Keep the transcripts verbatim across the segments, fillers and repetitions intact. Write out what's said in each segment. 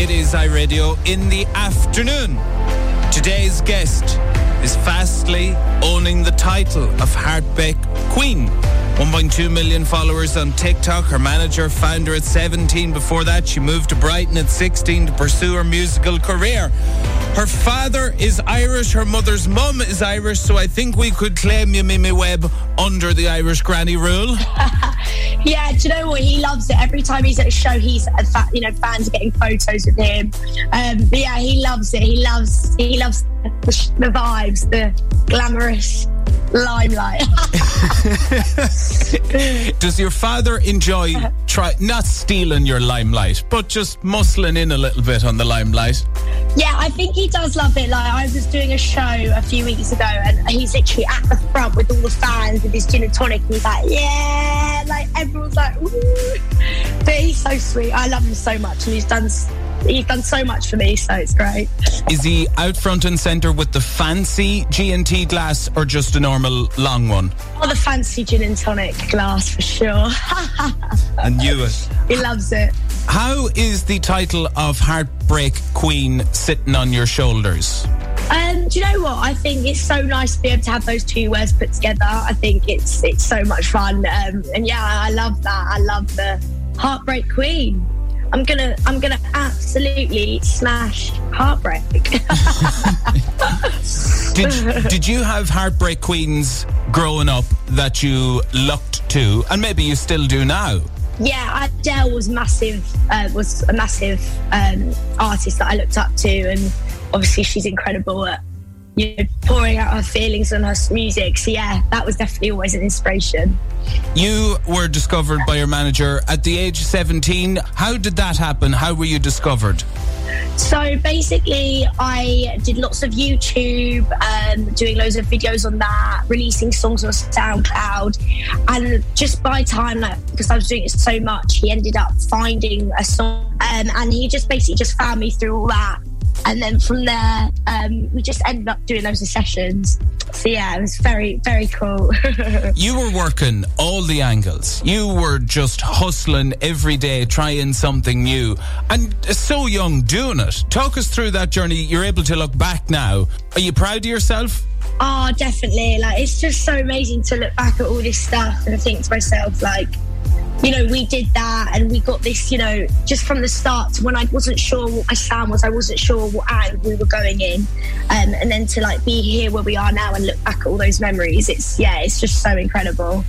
It is iRadio in the afternoon. Today's guest is fastly owning the title of Heartbreak Queen. one point two million followers on TikTok. Her manager found her at seventeen. Before that, she moved to Brighton at sixteen to pursue her musical career. Her father is Irish, her mother's mum is Irish, so I think we could claim you, Mimi Webb, under the Irish granny rule. Yeah, do you know what? He loves it. Every time he's at a show, he's a fa- you know, fans are getting photos with him. Um, but yeah, he loves it. He loves he loves the, the vibes, the glamorous limelight. Does your father enjoy try not stealing your limelight, but just muscling in a little bit on the limelight? Yeah, I think he does love it. Like, I was doing a show a few weeks ago and he's literally at the front with all the fans with his gin and tonic and he's like, yeah, like everyone's like, ooh. But he's so sweet. I love him so much and he's done he's done so much for me, so it's great. Is he out front and centre with the fancy G and T glass or just a normal long one? Oh, the fancy gin and tonic glass for sure. I knew it. He loves it. How is the title of Heartbreak Queen sitting on your shoulders? Um, do you know what? I think it's so nice to be able to have those two words put together. I think it's it's so much fun. Um, and yeah, I love that. I love the Heartbreak Queen. I'm gonna I'm gonna absolutely smash Heartbreak. did, did you have Heartbreak Queens growing up that you looked to, and maybe you still do now? Yeah, Adele was massive. Uh, was a massive um, artist that I looked up to, and obviously she's incredible at, you know, pouring out her feelings on her music. So yeah, that was definitely always an inspiration. You were discovered by your manager at the age of seventeen. How did that happen? How were you discovered? So basically, I did lots of YouTube, um, doing loads of videos on that, releasing songs on SoundCloud, and just by time, like, because I was doing it so much, he ended up finding a song, um, and he just basically just found me through all that. And then from there, um, we just ended up doing loads of sessions. So yeah, it was very, very cool. You were working all the angles. You were just hustling every day, trying something new. And so young doing it. Talk us through that journey. You're able to look back now. Are you proud of yourself? Oh, definitely. Like, it's just so amazing to look back at all this stuff and think to myself, like, you know, we did that and we got this, you know, just from the start, when I wasn't sure what my sound was, I wasn't sure what angle we were going in. Um, and then to like be here where we are now and look back at all those memories, it's, yeah, it's just so incredible.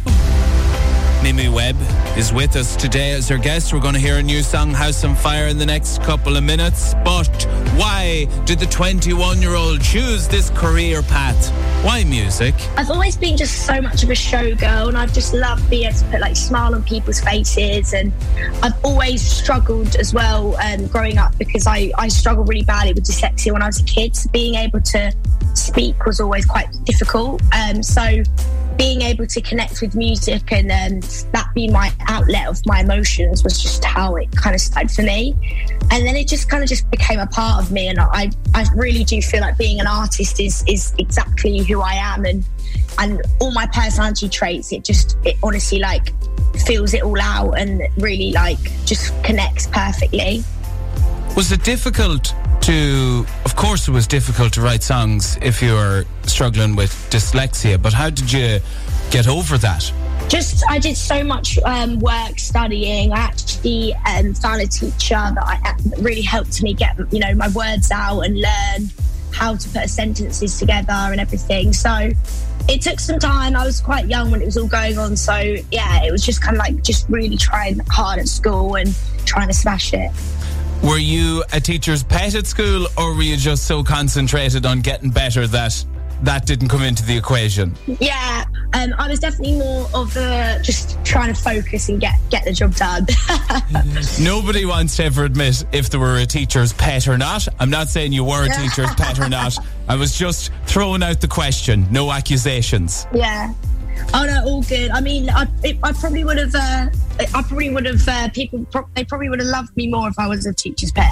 Mimi Webb is with us today as our guest. We're going to hear a new song, House on Fire, in the next couple of minutes. But why did the twenty-one-year-old choose this career path? Why music? I've always been just so much of a showgirl, and I've just loved being able to put like smile on people's faces. And I've always struggled as well um, growing up, because I, I struggled really badly with dyslexia when I was a kid. So being able to speak was always quite difficult. Um, so being able to connect with music and um, that being my outlet of my emotions was just how it kind of started for me. And then it just kind of just became a part of me. And I, I really do feel like being an artist is is exactly who I am, and and all my personality traits. It just, it honestly like fills it all out and really like just connects perfectly. Was it difficult to, of course it was difficult to write songs if you were struggling with dyslexia, but how did you get over that? Just, I did so much um, work studying. I actually um, found a teacher that, I, that really helped me get, you know, my words out and learn how to put sentences together and everything. So it took some time. I was quite young when it was all going on. So yeah, it was just kind of like just really trying hard at school and trying to smash it. Were you a teacher's pet at school, or were you just so concentrated on getting better that that didn't come into the equation? Yeah, um, I was definitely more of a just trying to focus and get, get the job done. Nobody wants to ever admit if they were a teacher's pet or not. I'm not saying you were a teacher's pet or not. I was just throwing out the question. No accusations. Yeah. Oh no, all good. I mean, I, it, I probably would have. Uh, I probably would have. Uh, people, pro- they probably would have loved me more if I was a teacher's pet.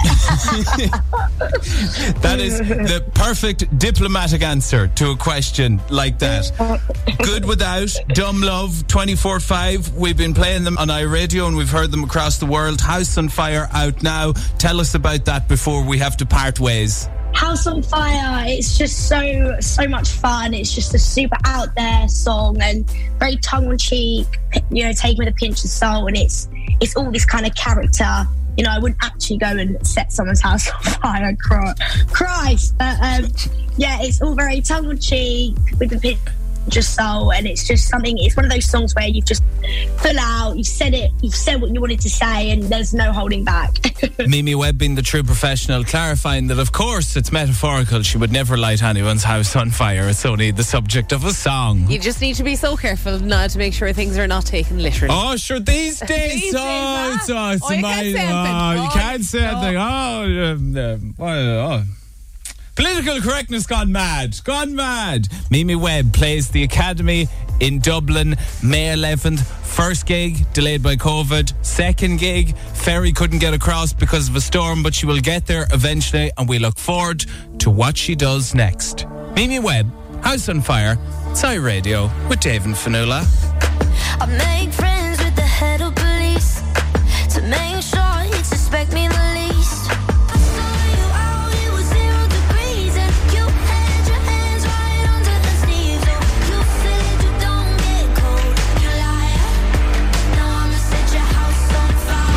That is the perfect diplomatic answer to a question like that. Good Without, Dumb Love, twenty-four five. We've been playing them on iRadio and we've heard them across the world. House on Fire out now. Tell us about that before we have to part ways. House on Fire, it's just so so much fun. It's just a super out there song and very tongue-in-cheek, you know, taken with a pinch of salt, and it's it's all this kind of character. You know, I wouldn't actually go and set someone's house on fire, cry, Christ. But um, yeah, it's all very tongue-in-cheek with a pinch of salt, and it's just something, it's one of those songs where you've just full out, you've said it, you've said what you wanted to say, and there's no holding back. Mimi Webb, being the true professional, clarifying that of course it's metaphorical. She would never light anyone's house on fire. It's only the subject of a song. You just need to be so careful now to make sure things are not taken literally. Oh, sure, these days. These oh, days, it's, oh, it's oh, you my, can't say oh, anything. you Oh, can't say no. anything. Oh, um, um, oh, oh. Political correctness gone mad. Gone mad. Mimi Webb plays the Academy in Dublin, May eleventh. First gig, delayed by COVID. Second gig, ferry couldn't get across because of a storm, but she will get there eventually, and we look forward to what she does next. Mimi Webb, House on Fire, it's iRadio with Dave and Fanula. I make friends with the head of police to make sure he'd suspect me the least. I saw you out, it was zero degrees, and you had your hands right under the sleeves. Oh, you said you don't get cold, you liar. Now I'ma set your house on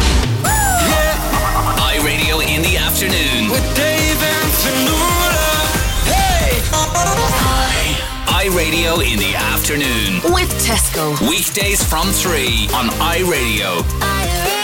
fire. iRadio in the afternoon with Dave and Fanula. Hey! iRadio in the afternoon With Tesco. weekdays from three on iRadio. I